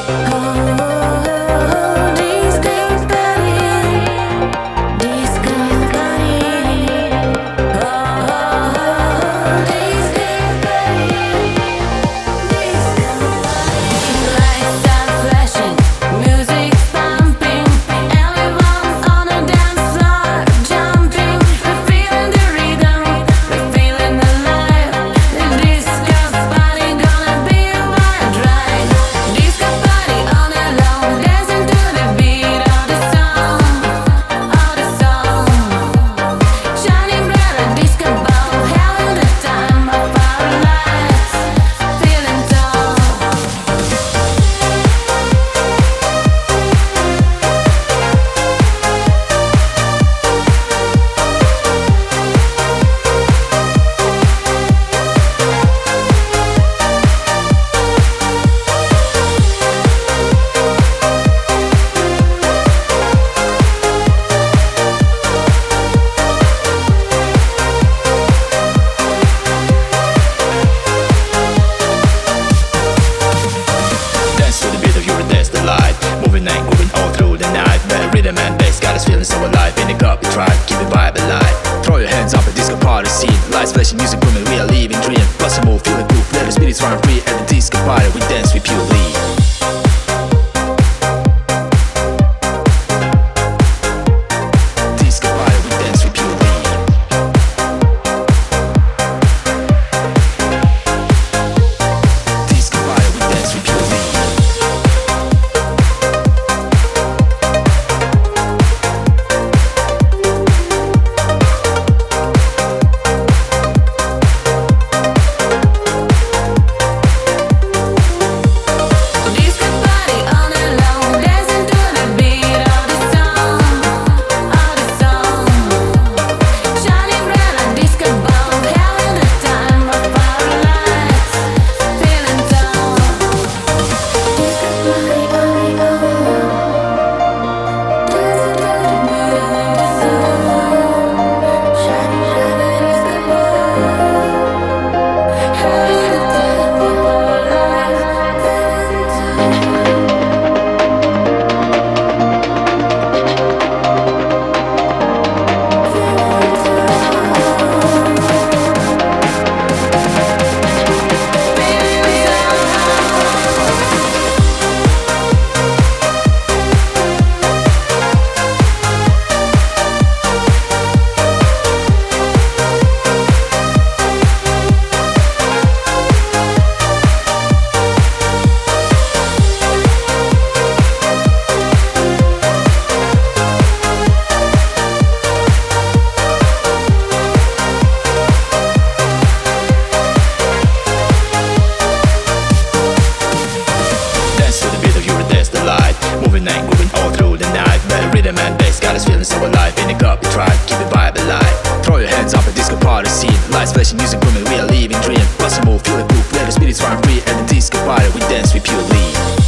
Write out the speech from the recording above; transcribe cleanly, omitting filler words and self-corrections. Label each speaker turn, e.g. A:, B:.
A: Moving and grooving all through the night. The rhythm and bass got us feeling so alive. In the cup we try to keep the vibe alive. Throw your hands up at disco party scene. Lights flashing, music booming, we are living dream. Plus and move, feel the groove, let the spirits run free. At the disco party we dance with pure glee. Moving and grooving all through the night. The rhythm and bass got us feeling so alive. In the cup we try to keep the vibe alive. Throw your hands up at disco party scene. Lights flashing, music booming, we are living dream. Plus and move, feel the groove, let the spirits run free. At the disco party we dance with pure glee.